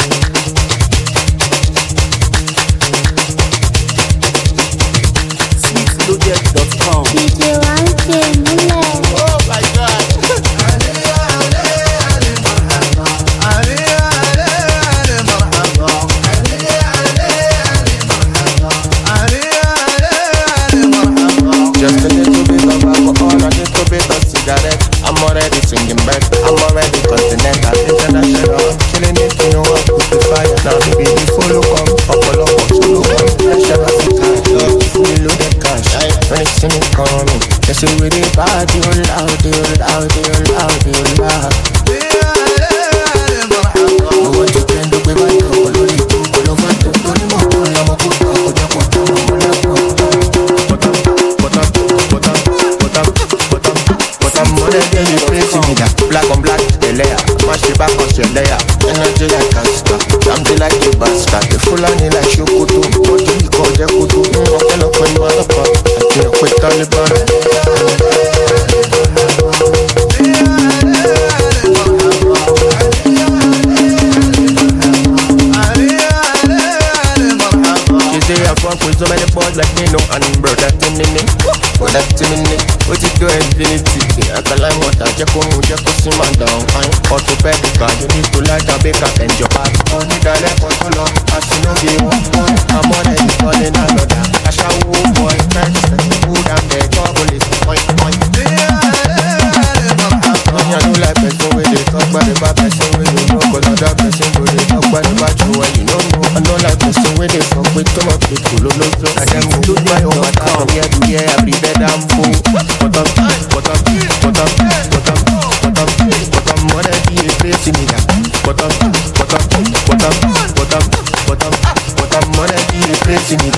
Sweetloaded.com. DJ YK Mule. Oh my God. Just a little bit of alcohol, a little bit of cigarette. I'm already singing back, I'm already continental, international. Killing it, you know I put the fire. Now baby, the follow come, follow up, solo come. Pressure of the car, love, fully loaded cash. When you see me coming, you see with the party, all out, all out, all out, all out. No one to tend to be my couple, only two, all over the door, I'm a good dog, I'm more than you praising me that black on black, the layer. Mash the back on your layer. Energy like a star, something like a bastard. The full on it like Shokoto. What do you call the Kutu? I'm gonna put my up. I can't quit Taliban. She say I fuck with so many boys like me, no, and brother Timini. What that Timini? What you do infinity? I can like what I just come see my down. I'm orthopedic, you need to like a baker and your heart. Only that left for so long, I see no game. I'm already falling another. I shall woo boy, thanks. Food and the trouble is point. I don't like person when they talk about the bad person when you know. Cause other person when they talk about the bad you when you don't know. I don't like person when they fuck with too much people. No, I them do my own account. Yeah, every bed I'm full. But I'm wanna be a place in me. But I'm wanna be a place in me.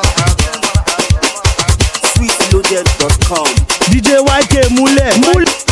Sweetloaded.com. DJ YK Mule.